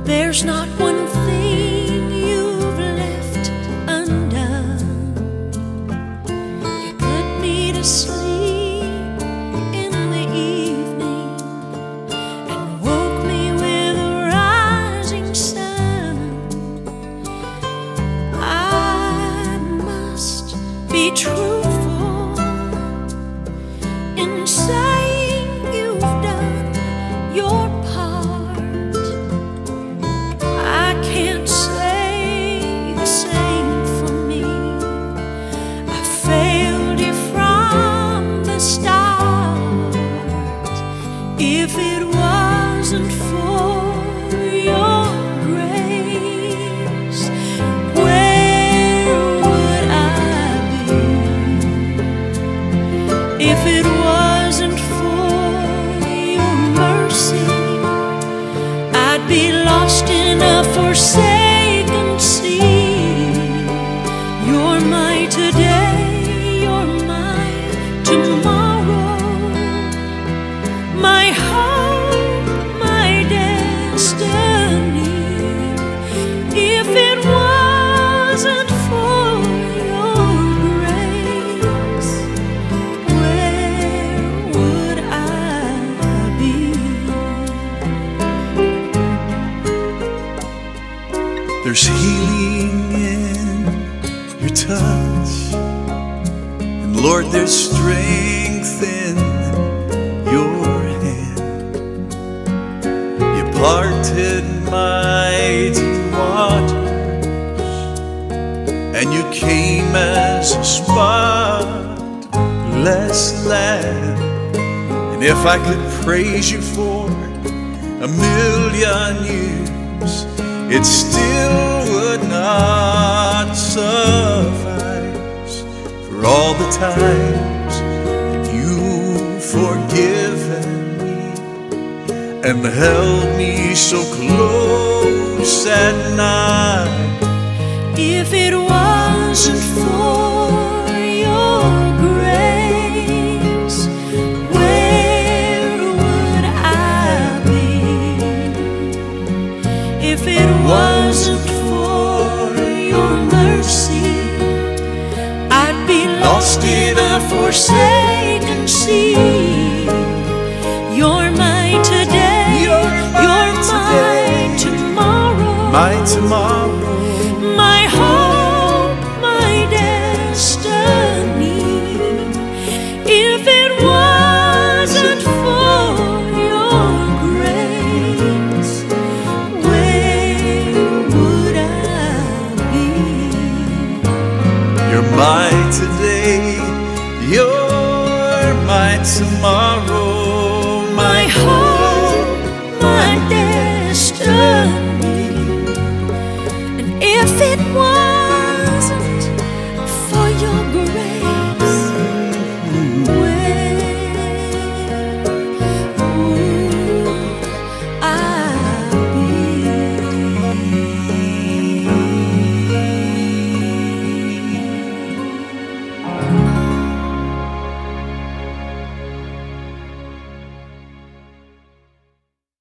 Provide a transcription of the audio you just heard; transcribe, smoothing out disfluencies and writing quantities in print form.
There's not one thing you've left undone. You put me to sleep in the evening and woke me with a rising sun. I must be truthful in saying you've done your part. I can't say the same for me. I failed you from the start. If it wasn't for your grace, where would I be? If it wasn't for your mercy, I'd be lost in a forsaken sea. You're my today, you're my tomorrow, my hope, my destiny. If it wasn't for your grace, where would I be? There's healing in your touch, and Lord, there's strength in your hand. You parted mighty waters, and you came as a spotless lamb. And if I could praise you for a million years, it still would not suffice for all the times that you've forgiven me and held me so close at night. If it wasn't for your grace, where would I be? If it wasn't for your mercy, I'd be lost in a forsaken sea. You're my today, you're my tomorrow, My tomorrow,